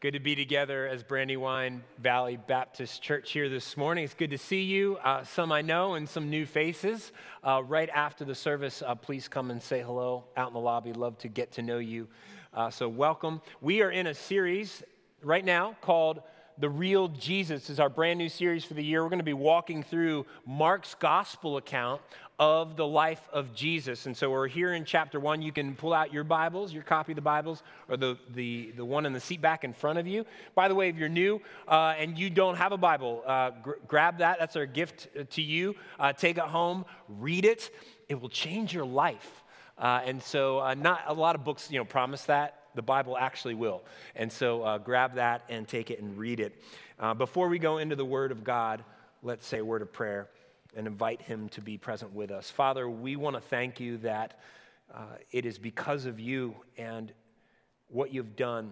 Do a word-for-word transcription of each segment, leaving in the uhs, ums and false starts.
Good to be together as Brandywine Valley Baptist Church here this morning. It's good to see you, uh, some I know and some new faces. Uh, right after the service, uh, please come and say hello out in the lobby. Love to get to know you. Uh, so welcome. We are in a series right now called The Real Jesus. This is our brand new series for the year. We're going to be walking through Mark's gospel account of the life of Jesus. And so we're here in chapter one. You can pull out your Bibles, your copy of the Bibles, or the, the, the one in the seat back in front of you. By the way, if you're new uh, and you don't have a Bible, uh, gr- grab that. That's our gift to you. Uh, take it home, read it. It will change your life. Uh, and so uh, not a lot of books, you know, promise that. The Bible actually will. And so uh, grab that and take it and read it. Uh, before we go into the Word of God, let's say a word of prayer and invite him to be present with us. Father, we want to thank you that uh, it is because of you and what you've done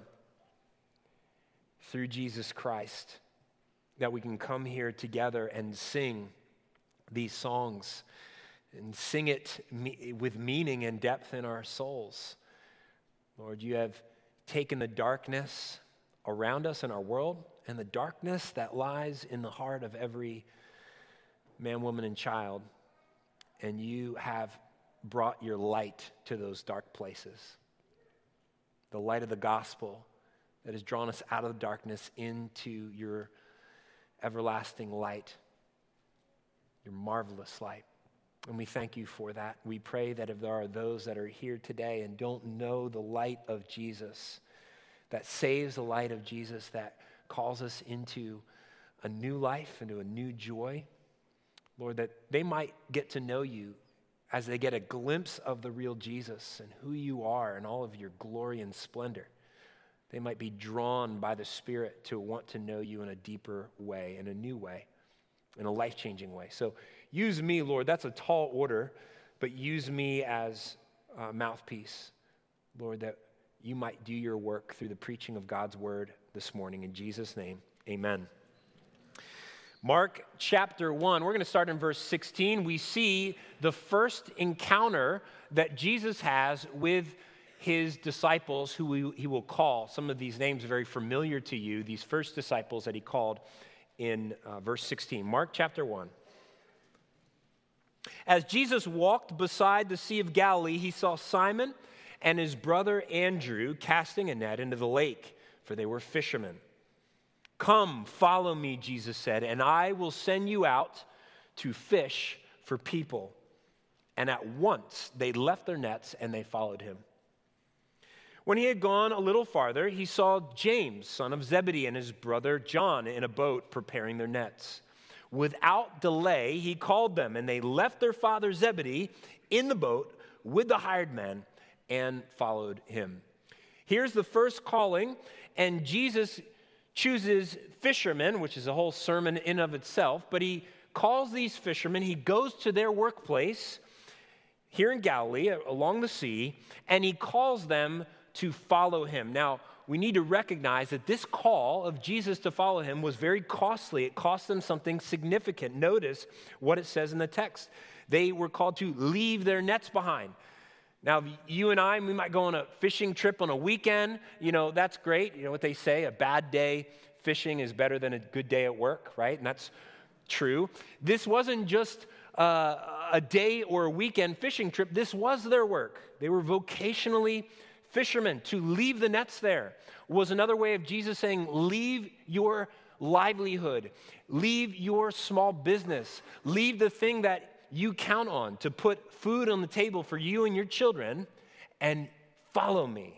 through Jesus Christ that we can come here together and sing these songs and sing it me- with meaning and depth in our souls. Lord, you have taken the darkness around us in our world and the darkness that lies in the heart of every man, woman, and child, and you have brought your light to those dark places. The light of the gospel that has drawn us out of the darkness into your everlasting light, your marvelous light. And we thank you for that. We pray that if there are those that are here today and don't know the light of Jesus, that saves the light of Jesus, that calls us into a new life, into a new joy, Lord, that they might get to know you as they get a glimpse of the real Jesus and who you are and all of your glory and splendor. They might be drawn by the Spirit to want to know you in a deeper way, in a new way, in a life-changing way. So use me, Lord. That's a tall order, but use me as a mouthpiece, Lord, that you might do your work through the preaching of God's word this morning. In Jesus' name, amen. Mark chapter one, we're going to start in verse sixteen. We see the first encounter that Jesus has with his disciples who he will call. Some of these names are very familiar to you, these first disciples that he called in uh, verse sixteen. Mark chapter one. As Jesus walked beside the Sea of Galilee, he saw Simon and his brother Andrew casting a net into the lake, for they were fishermen. "Come, follow me," Jesus said, "and I will send you out to fish for people." And at once they left their nets and they followed him. When he had gone a little farther, he saw James, son of Zebedee, and his brother John in a boat preparing their nets. Without delay, he called them, and they left their father Zebedee in the boat with the hired men and followed him. Here's the first calling, and Jesus chooses fishermen, which is a whole sermon in of itself, but he calls these fishermen. He goes to their workplace here in Galilee along the sea, and he calls them to follow him. Now, we need to recognize that this call of Jesus to follow him was very costly. It cost them something significant. Notice what it says in the text. They were called to leave their nets behind. Now, you and I, we might go on a fishing trip on a weekend. You know, that's great. You know what they say, a bad day fishing is better than a good day at work, right? And that's true. This wasn't just uh, a day or a weekend fishing trip. This was their work. They were vocationally fishermen. To leave the nets there was another way of Jesus saying, leave your livelihood, leave your small business, leave the thing that you count on to put food on the table for you and your children, and follow me.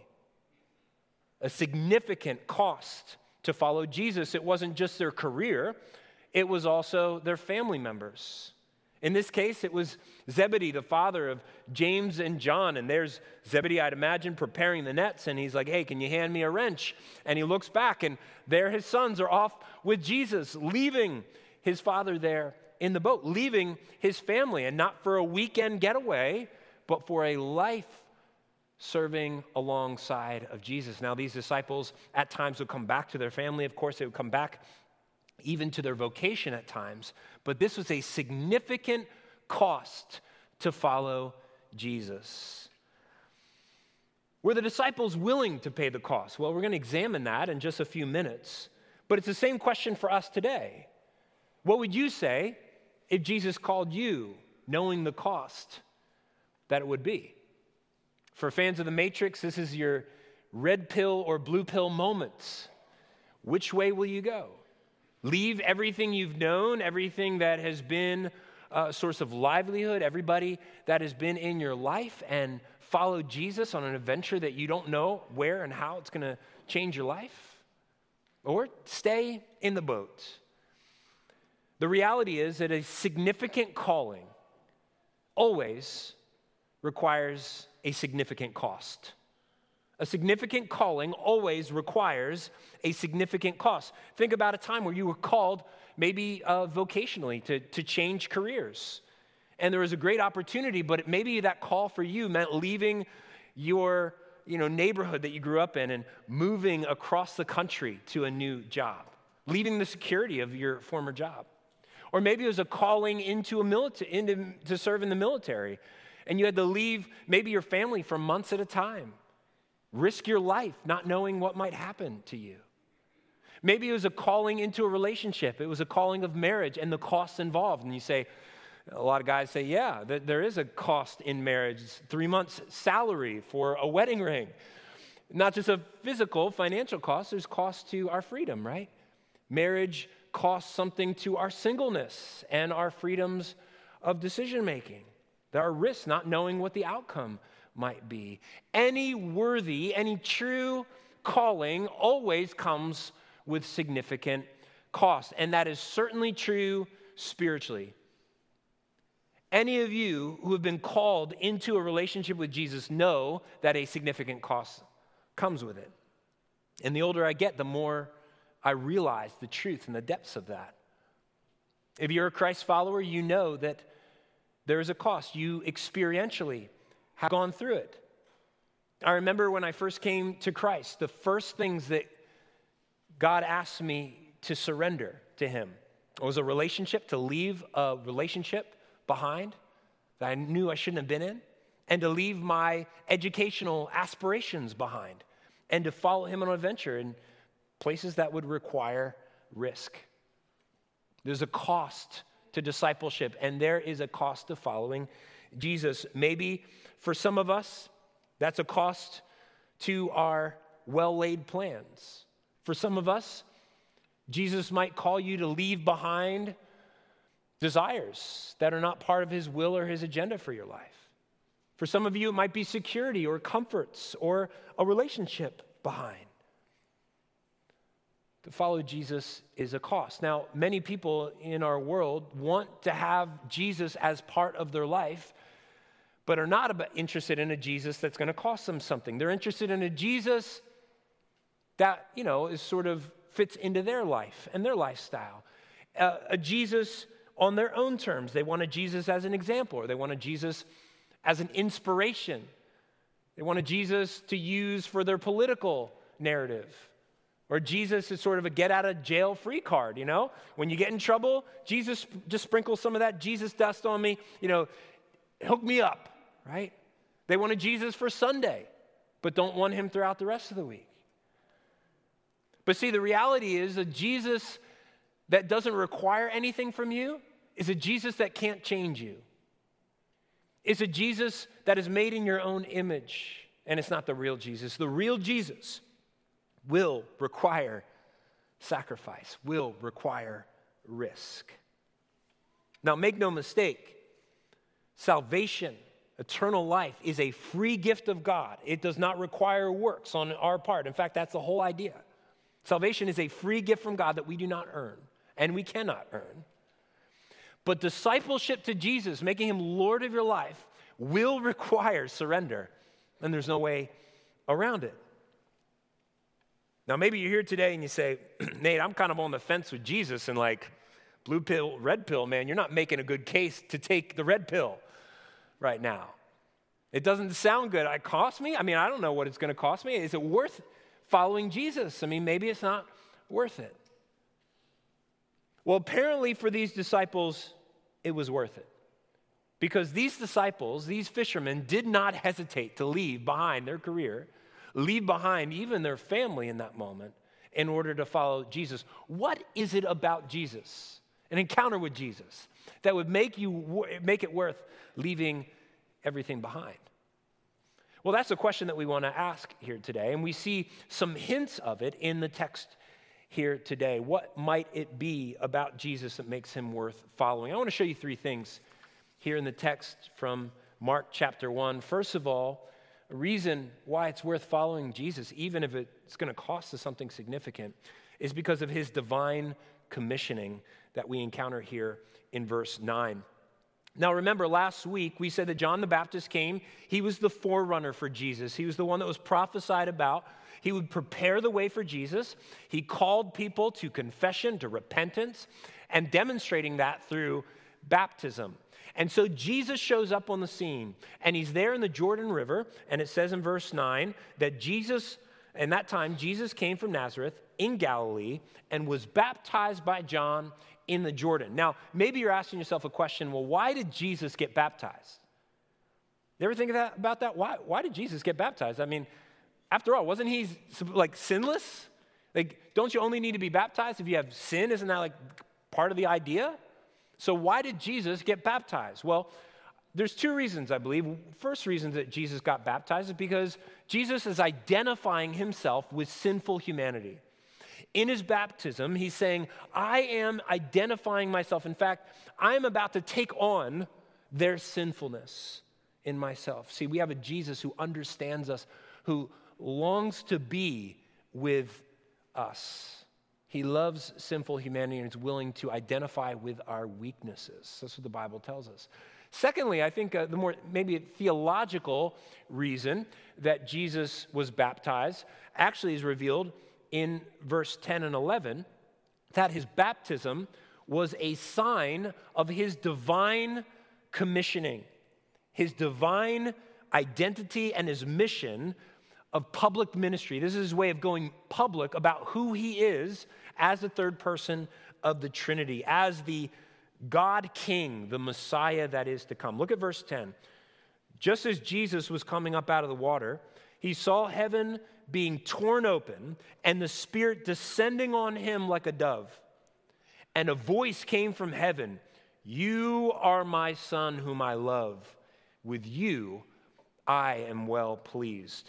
A significant cost to follow Jesus. It wasn't just their career, it was also their family members. In this case, it was Zebedee, the father of James and John. And there's Zebedee, I'd imagine, preparing the nets. And he's like, hey, can you hand me a wrench? And he looks back, and there his sons are off with Jesus, leaving his father there in the boat, leaving his family, and not for a weekend getaway, but for a life serving alongside of Jesus. Now, these disciples at times would come back to their family. Of course, they would come back even to their vocation at times. But this was a significant cost to follow Jesus. Were the disciples willing to pay the cost? Well, we're going to examine that in just a few minutes. But it's the same question for us today. What would you say if Jesus called you, knowing the cost that it would be? For fans of The Matrix, this is your red pill or blue pill moments. Which way will you go? Leave everything you've known, everything that has been a source of livelihood, everybody that has been in your life, and follow Jesus on an adventure that you don't know where and how it's going to change your life? Or stay in the boat? The reality is that a significant calling always requires a significant cost. A significant calling always requires a significant cost. Think about a time where you were called maybe uh, vocationally to, to change careers. And there was a great opportunity, but maybe that call for you meant leaving your you know, neighborhood that you grew up in and moving across the country to a new job, leaving the security of your former job. Or maybe it was a calling into a military, into, to serve in the military, and you had to leave maybe your family for months at a time, risk your life not knowing what might happen to you. Maybe it was a calling into a relationship. It was a calling of marriage and the costs involved. And you say, a lot of guys say, yeah, there is a cost in marriage. It's three months' salary for a wedding ring. Not just a physical, financial cost, there's cost to our freedom, right? Marriage costs something to our singleness and our freedoms of decision-making. There are risks not knowing what the outcome might be. Any worthy, any true calling always comes with significant cost, and that is certainly true spiritually. Any of you who have been called into a relationship with Jesus know that a significant cost comes with it. And the older I get, the more I realize the truth and the depths of that. If you're a Christ follower, you know that there is a cost. You experientially have gone through it. I remember when I first came to Christ, the first things that God asked me to surrender to Him was a relationship, to leave a relationship behind that I knew I shouldn't have been in, and to leave my educational aspirations behind, and to follow Him on an adventure in places that would require risk. There's a cost to discipleship, and there is a cost to following Jesus. Maybe for some of us, that's a cost to our well-laid plans. For some of us, Jesus might call you to leave behind desires that are not part of His will or His agenda for your life. For some of you, it might be security or comforts or a relationship behind. To follow Jesus is a cost. Now, many people in our world want to have Jesus as part of their life, but are not interested in a Jesus that's going to cost them something. They're interested in a Jesus that, you know, is sort of fits into their life and their lifestyle. Uh, a Jesus on their own terms. They want a Jesus as an example, or they want a Jesus as an inspiration. They want a Jesus to use for their political narrative. Or Jesus is sort of a get-out-of-jail-free card, you know? When you get in trouble, Jesus, just sprinkle some of that Jesus dust on me, you know, hook me up, right? They want a Jesus for Sunday, but don't want Him throughout the rest of the week. But see, the reality is a Jesus that doesn't require anything from you is a Jesus that can't change you. It's a Jesus that is made in your own image, and it's not the real Jesus. The real Jesus will require sacrifice, will require risk. Now, make no mistake, salvation, eternal life, is a free gift of God. It does not require works on our part. In fact, that's the whole idea. Salvation is a free gift from God that we do not earn, and we cannot earn. But discipleship to Jesus, making Him Lord of your life, will require surrender, and there's no way around it. Now, maybe you're here today and you say, Nate, I'm kind of on the fence with Jesus, and like, blue pill, red pill, man, you're not making a good case to take the red pill right now. It doesn't sound good. It cost me? I mean, I don't know what it's going to cost me. Is it worth following Jesus? I mean, maybe it's not worth it. Well, apparently for these disciples, it was worth it. Because these disciples, these fishermen, did not hesitate to leave behind their career leave behind even their family in that moment in order to follow Jesus. What is it about Jesus, an encounter with Jesus, that would make you make it worth leaving everything behind? Well, that's a question that we want to ask here today, and we see some hints of it in the text here today. What might it be about Jesus that makes him worth following? I want to show you three things here in the text from Mark chapter one. First of all, a reason why it's worth following Jesus, even if it's going to cost us something significant, is because of his divine commissioning that we encounter here in verse nine. Now, remember, last week we said that John the Baptist came. He was the forerunner for Jesus. He was the one that was prophesied about. He would prepare the way for Jesus. He called people to confession, to repentance, and demonstrating that through baptism. And so Jesus shows up on the scene, and he's there in the Jordan River, and it says in verse nine that Jesus, in that time, Jesus came from Nazareth in Galilee and was baptized by John in the Jordan. Now, maybe you're asking yourself a question, well, why did Jesus get baptized? You ever think of that, about that? Why, why did Jesus get baptized? I mean, after all, wasn't he like sinless? Like, don't you only need to be baptized if you have sin? Isn't that like part of the idea? So why did Jesus get baptized? Well, there's two reasons, I believe. First reason that Jesus got baptized is because Jesus is identifying himself with sinful humanity. In his baptism, he's saying, I am identifying myself. In fact, I am about to take on their sinfulness in myself. See, we have a Jesus who understands us, who longs to be with us. He loves sinful humanity and is willing to identify with our weaknesses. That's what the Bible tells us. Secondly, I think uh, the more maybe theological reason that Jesus was baptized actually is revealed in verse ten and eleven, that his baptism was a sign of his divine commissioning, his divine identity and his mission of public ministry. This is his way of going public about who he is as the third person of the Trinity, as the God King, the Messiah that is to come. Look at verse ten. Just as Jesus was coming up out of the water, he saw heaven being torn open and the Spirit descending on him like a dove. And a voice came from heaven, "You are my Son whom I love. With you I am well pleased."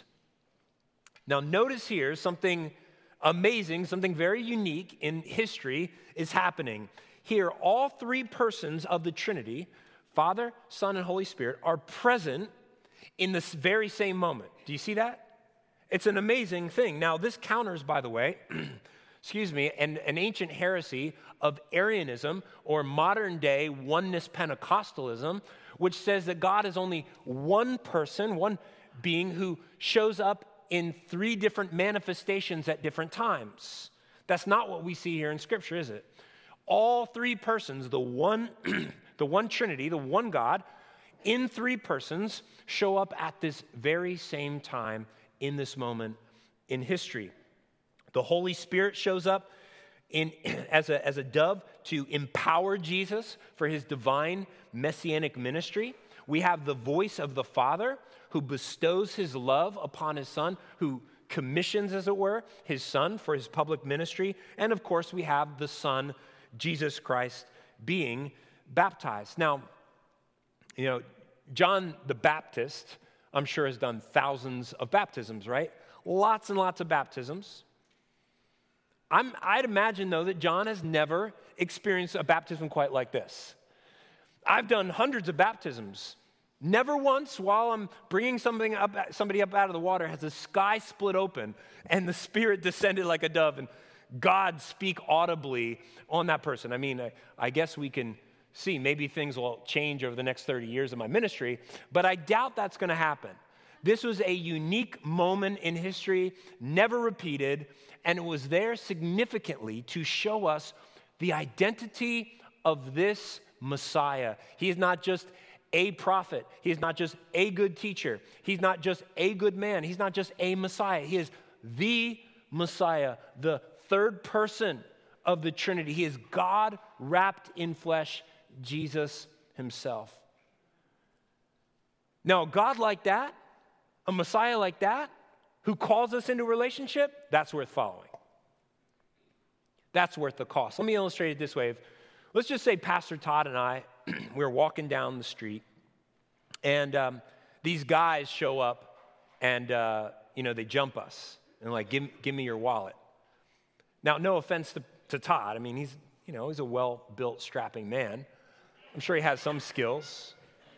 Now notice here something amazing, something very unique in history is happening. Here, all three persons of the Trinity, Father, Son, and Holy Spirit, are present in this very same moment. Do you see that? It's an amazing thing. Now, this counters, by the way, excuse me, an, an ancient heresy of Arianism or modern-day oneness Pentecostalism, which says that God is only one person, one being who shows up in three different manifestations at different times. That's not what we see here in Scripture, is it? All three persons, the one, the one Trinity, the one God, in three persons, show up at this very same time in this moment in history. The Holy Spirit shows up in, as, a, as a dove to empower Jesus for his divine messianic ministry. We have the voice of the Father who bestows his love upon his Son, who commissions, as it were, his Son for his public ministry. And of course, we have the Son, Jesus Christ, being baptized. Now, you know, John the Baptist, I'm sure, has done thousands of baptisms, right? Lots and lots of baptisms. I'm, I'd imagine, though, that John has never experienced a baptism quite like this. I've done hundreds of baptisms. Never once, while I'm bringing something up, somebody up out of the water, has the sky split open and the Spirit descended like a dove and God speak audibly on that person. I mean, I, I guess we can see maybe things will change over the next thirty years of my ministry, but I doubt that's going to happen. This was a unique moment in history, never repeated, and it was there significantly to show us the identity of this Messiah. He is not just a prophet. He is not just a good teacher. He's not just a good man. He's not just a Messiah. He is the Messiah, the third person of the Trinity. He is God wrapped in flesh, Jesus himself. Now, a God like that, a Messiah like that, who calls us into a relationship, that's worth following. That's worth the cost. Let me illustrate it this way. If, let's just say Pastor Todd and I, we were walking down the street, and um, these guys show up, and uh, you know, they jump us, and like, give, give me your wallet. Now, no offense to, to Todd. I mean, he's, you know, he's a well-built, strapping man. I'm sure he has some skills.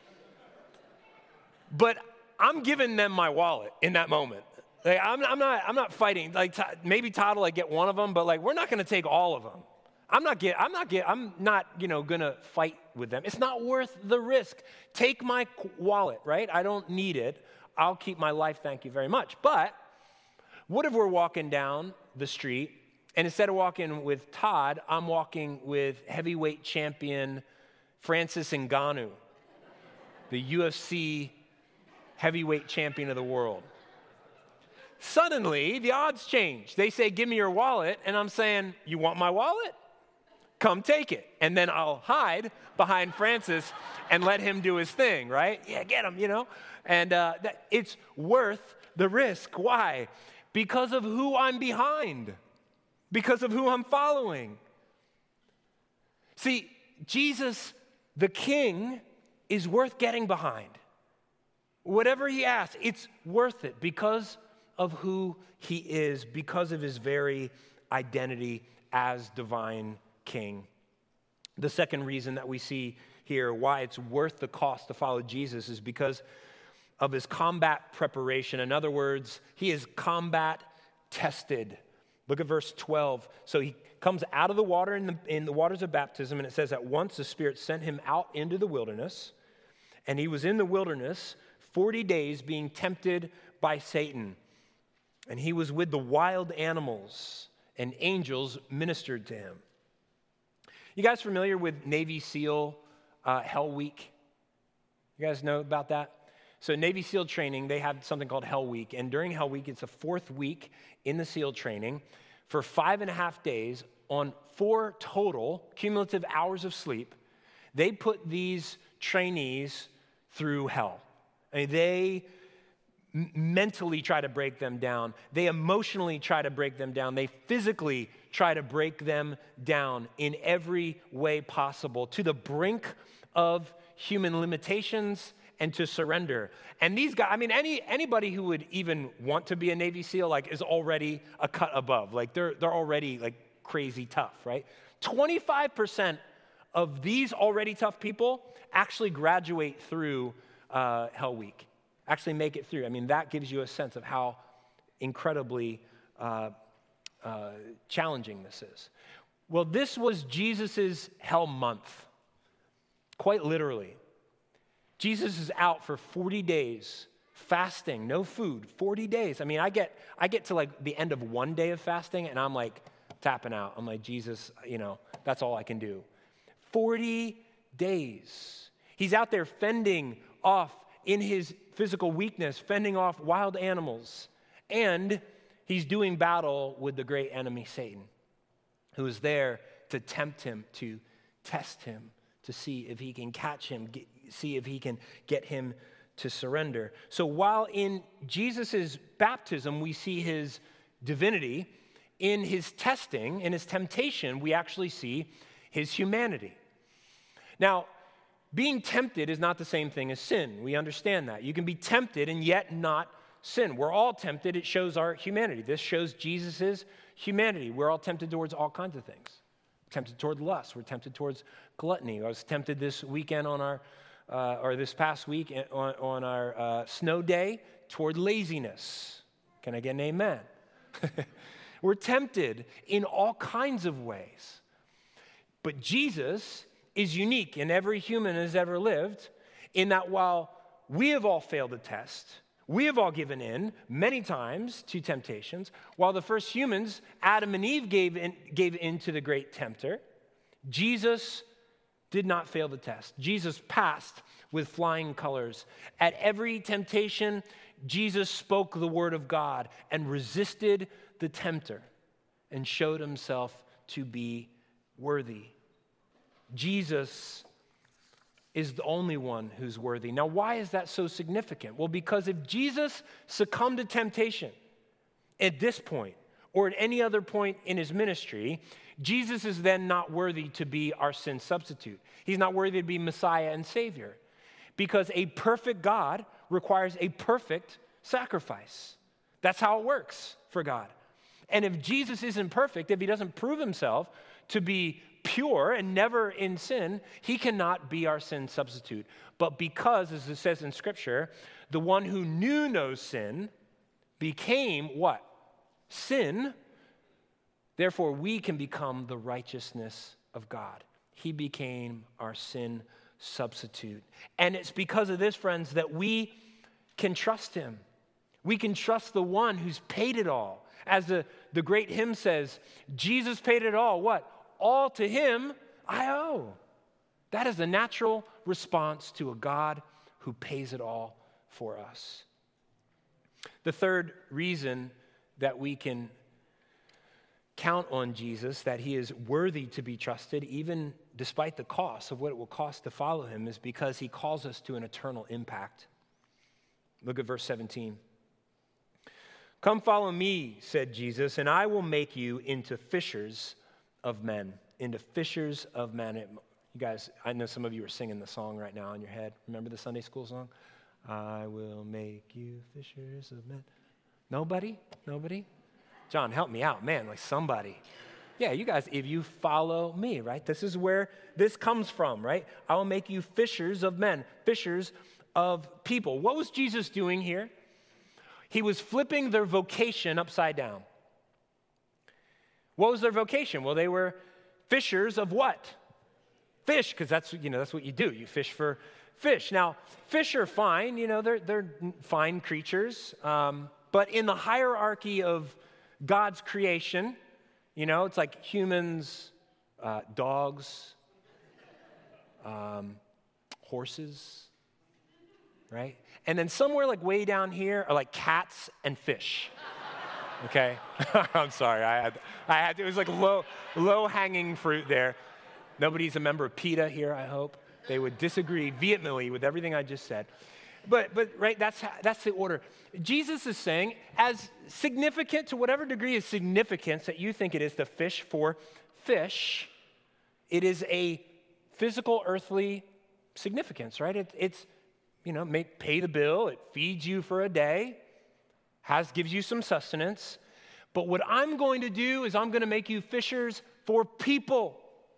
But I'm giving them my wallet in that moment. Like, I'm, I'm not, I'm not fighting. Like, maybe Todd will like get one of them, but like, we're not going to take all of them. I'm not get, I'm not get, I'm not, you know, going to fight with them. It's not worth the risk. Take my wallet, right? I don't need it. I'll keep my life, thank you very much. But what if we're walking down the street, and instead of walking with Todd, I'm walking with heavyweight champion Francis Ngannou, the U F C heavyweight champion of the world. Suddenly, the odds change. They say, give me your wallet, and I'm saying, you want my wallet? Come take it. And then I'll hide behind Francis and let him do his thing, right? Yeah, get him, you know? And uh, that, it's worth the risk. Why? Because of who I'm behind. Because of who I'm following. See, Jesus, the King, is worth getting behind. Whatever he asks, it's worth it because of who he is, because of his very identity as divine King. The second reason that we see here why it's worth the cost to follow Jesus is because of his combat preparation. In other words, he is combat tested. Look at verse twelve. So he comes out of the water in the, in the waters of baptism, and it says, at once the Spirit sent him out into the wilderness, and he was in the wilderness forty days being tempted by Satan. And he was with the wild animals, and angels ministered to him. You guys familiar with Navy SEAL uh, Hell Week? You guys know about that? So Navy SEAL training, they have something called Hell Week. And during Hell Week, it's the fourth week in the SEAL training. For five and a half days, on four total cumulative hours of sleep, they put these trainees through hell. I mean, they m- mentally try to break them down. They emotionally try to break them down. They physically try to break them down in every way possible to the brink of human limitations and to surrender. And these guys, I mean, any anybody who would even want to be a Navy SEAL, like, is already a cut above. Like, they're they're already, like, crazy tough, right? twenty-five percent of these already tough people actually graduate through uh, Hell Week, actually make it through. I mean, that gives you a sense of how incredibly uh, uh, challenging this is. Well, this was Jesus's hell month, quite literally. Jesus is out for forty days, fasting, no food, forty days. I mean, I get I get to like the end of one day of fasting, and I'm like tapping out. I'm like, Jesus, you know, that's all I can do. forty days. He's out there fending off, in his physical weakness, fending off wild animals. And he's doing battle with the great enemy, Satan, who is there to tempt him, to test him, to see if he can catch him, get, see if he can get him to surrender. So while in Jesus' baptism we see his divinity, in his testing, in his temptation, we actually see his humanity. Now, being tempted is not the same thing as sin. We understand that. You can be tempted and yet not sin. We're all tempted. It shows our humanity. This shows Jesus' humanity. We're all tempted towards all kinds of things. We're tempted toward lust. We're tempted towards gluttony. I was tempted this weekend on our, uh, or this past week on, on our uh, snow day toward laziness. Can I get an amen? We're tempted in all kinds of ways. But Jesus is unique in every human has ever lived, in that while we have all failed the test, we have all given in many times to temptations, while the first humans, Adam and Eve, gave in, gave in to the great tempter, Jesus did not fail the test. Jesus passed with flying colors. At every temptation, Jesus spoke the word of God and resisted the tempter and showed himself to be worthy. Jesus is the only one who's worthy. Now, why is that so significant? Well, because if Jesus succumbed to temptation, at this point or at any other point in his ministry, Jesus is then not worthy to be our sin substitute. He's not worthy to be Messiah and Savior because a perfect God requires a perfect sacrifice. That's how it works for God. And if Jesus isn't perfect, if he doesn't prove himself to be pure and never in sin, he cannot be our sin substitute. But because, as it says in Scripture, the one who knew no sin became what? Sin. Therefore, we can become the righteousness of God. He became our sin substitute. And it's because of this, friends, that we can trust him. We can trust the one who's paid it all. As the, the great hymn says, Jesus paid it all. What? All to him I owe. That is the natural response to a God who pays it all for us. The third reason that we can count on Jesus, that he is worthy to be trusted, even despite the cost of what it will cost to follow him, is because he calls us to an eternal impact. Look at verse seventeen. Come follow me, said Jesus, and I will make you into fishers of men. Into fishers of men. You guys, I know some of you are singing the song right now in your head. Remember the Sunday school song? I will make you fishers of men. Nobody? Nobody? John, help me out. Man, like somebody. Yeah, you guys, if you follow me, right? This is where this comes from, right? I will make you fishers of men, fishers of people. What was Jesus doing here? He was flipping their vocation upside down. What was their vocation? Well, they were fishers of what? Fish, because that's, you know, that's what you do. You fish for fish. Now, fish are fine. You know, they're, they're fine creatures. Um, but in the hierarchy of God's creation, you know, it's like humans, uh, dogs, um, horses, right? And then somewhere like way down here are like cats and fish. Okay? I'm sorry. I had, I had, it was like low, low-hanging fruit there. Nobody's a member of PETA here, I hope. They would disagree vehemently with everything I just said. But, but right, that's, that's the order. Jesus is saying, as significant to whatever degree of significance that you think it is to fish for fish, it is a physical, earthly significance, right? It, it's, you know, make, pay the bill. It feeds you for a day, has gives you some sustenance. But what I'm going to do is I'm going to make you fishers for people.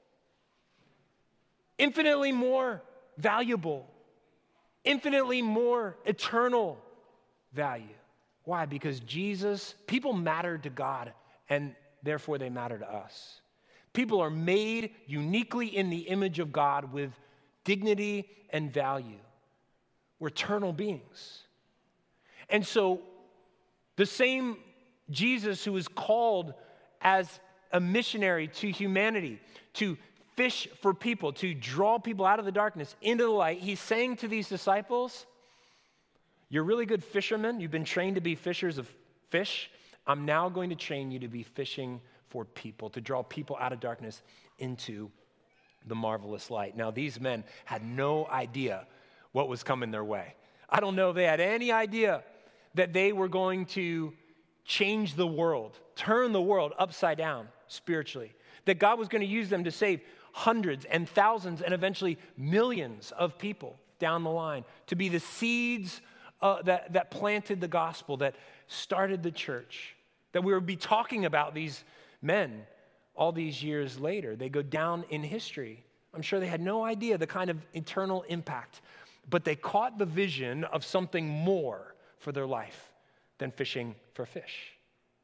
Infinitely more valuable. Infinitely more eternal value. Why? Because Jesus, people matter to God, and therefore they matter to us. People are made uniquely in the image of God with dignity and value. We're eternal beings. And so the same Jesus who is called as a missionary to humanity, to fish for people, to draw people out of the darkness into the light, he's saying to these disciples, you're really good fishermen. You've been trained to be fishers of fish. I'm now going to train you to be fishing for people, to draw people out of darkness into the marvelous light. Now, these men had no idea what was coming their way. I don't know if they had any idea that they were going to change the world, turn the world upside down spiritually, that God was going to use them to save hundreds and thousands and eventually millions of people down the line, to be the seeds uh, that, that planted the gospel, that started the church, that we would be talking about these men all these years later. They go down in history. I'm sure they had no idea the kind of eternal impact, but they caught the vision of something more for their life than fishing for fish.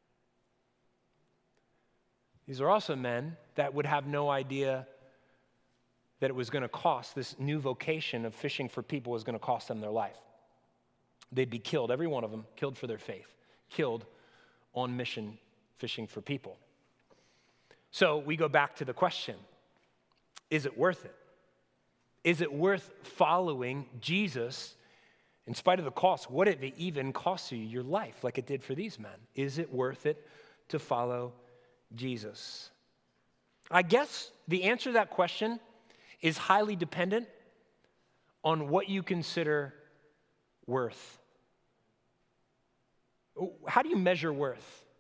These are also men that would have no idea that it was going to cost, this new vocation of fishing for people was going to cost them their life. They'd be killed, every one of them, killed for their faith, killed on mission fishing for people. So we go back to the question, is it worth it? Is it worth following Jesus in spite of the cost? What if it even costs you your life like it did for these men? Is it worth it to follow Jesus? I guess the answer to that question is highly dependent on what you consider worth. How do you measure worth?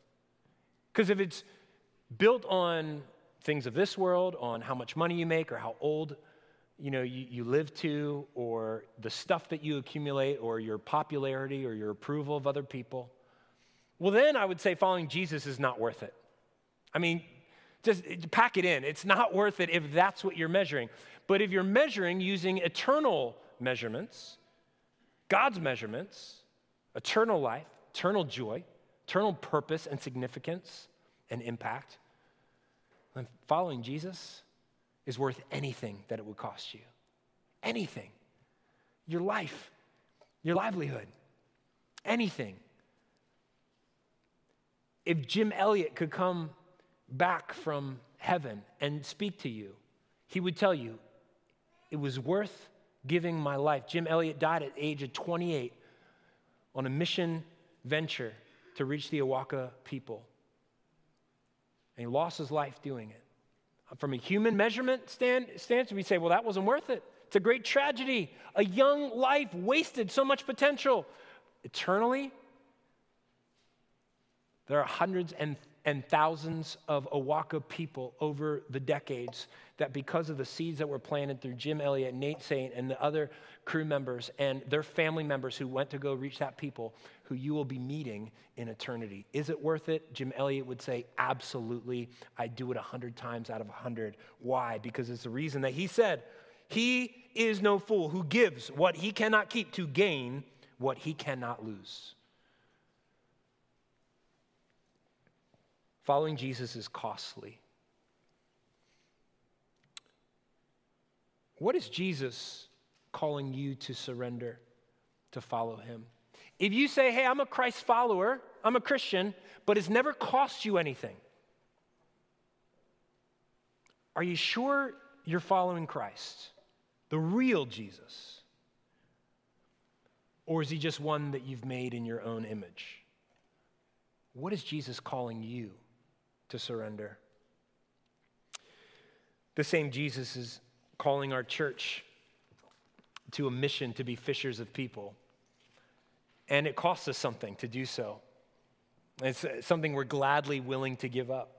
Because if it's built on things of this world, on how much money you make or how old you know, you, you live to, or the stuff that you accumulate, or your popularity or your approval of other people, well, then I would say following Jesus is not worth it. I mean, just pack it in. It's not worth it if that's what you're measuring. But if you're measuring using eternal measurements, God's measurements, eternal life, eternal joy, eternal purpose and significance and impact, then following Jesus is worth anything that it would cost you. Anything. Your life, your livelihood, anything. If Jim Elliot could come back from heaven and speak to you, he would tell you, it was worth giving my life. Jim Elliot died at the age of twenty-eight on a mission venture to reach the Awaka people. And he lost his life doing it. From a human measurement stand, stance, we say, well, that wasn't worth it. It's a great tragedy. A young life wasted so much potential. Eternally, there are hundreds and, and thousands of Awaka people over the decades that because of the seeds that were planted through Jim Elliot, Nate Saint, and the other crew members and their family members who went to go reach that people, who you will be meeting in eternity. Is it worth it? Jim Elliot would say, absolutely. I'd do it a hundred times out of a hundred. Why? Because it's the reason that he said, he is no fool who gives what he cannot keep to gain what he cannot lose. Following Jesus is costly. What is Jesus calling you to surrender, to follow him? If you say, hey, I'm a Christ follower, I'm a Christian, but it's never cost you anything, are you sure you're following Christ, the real Jesus? Or is he just one that you've made in your own image? What is Jesus calling you to surrender? The same Jesus is calling our church to a mission to be fishers of people. And it costs us something to do so. It's something we're gladly willing to give up.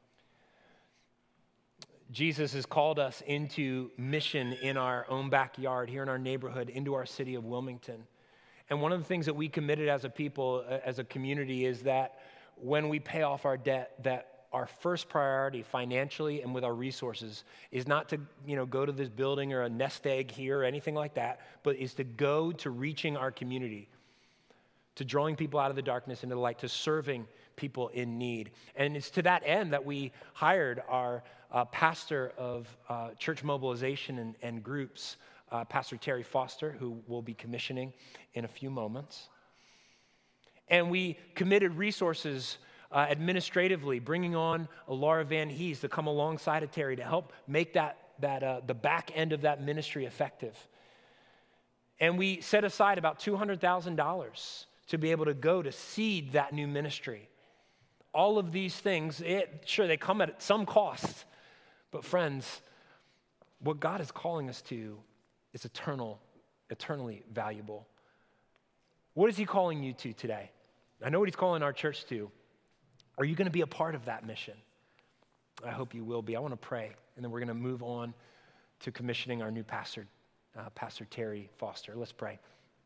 Jesus has called us into mission in our own backyard, here in our neighborhood, into our city of Wilmington. And one of the things that we committed as a people, as a community, is that when we pay off our debt, that our first priority financially and with our resources is not to, you know, go to this building or a nest egg here or anything like that, but is to go to reaching our community, to drawing people out of the darkness into the light, to serving people in need. And it's to that end that we hired our uh, pastor of uh, church mobilization and, and groups, uh, Pastor Terry Foster, who will be commissioning in a few moments. And we committed resources Uh, administratively, bringing on a Laura Van Hees to come alongside of Terry to help make that, that uh, the back end of that ministry effective. And we set aside about two hundred thousand dollars to be able to go to seed that new ministry. All of these things, it, sure, they come at some cost. But friends, what God is calling us to is eternal, eternally valuable. What is he calling you to today? I know what he's calling our church to. Are you going to be a part of that mission? I hope you will be. I want to pray, and then we're going to move on to commissioning our new pastor, uh, Pastor Terry Foster. Let's pray.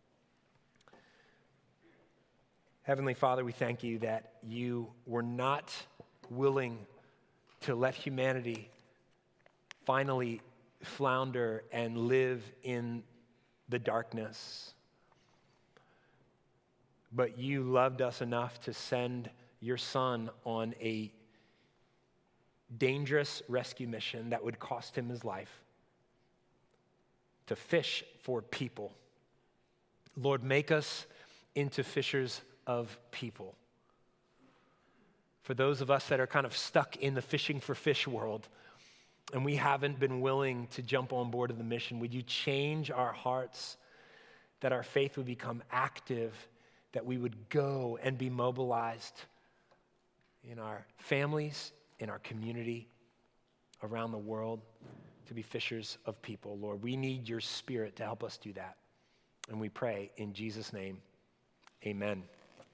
Heavenly Father, we thank you that you were not willing to let humanity finally flounder and live in the darkness, but you loved us enough to send your son on a dangerous rescue mission that would cost him his life to fish for people. Lord, make us into fishers of people. For those of us that are kind of stuck in the fishing for fish world and we haven't been willing to jump on board of the mission, would you change our hearts that our faith would become active, that we would go and be mobilized in our families, in our community, around the world, to be fishers of people. Lord, we need your Spirit to help us do that. And we pray in Jesus' name, amen.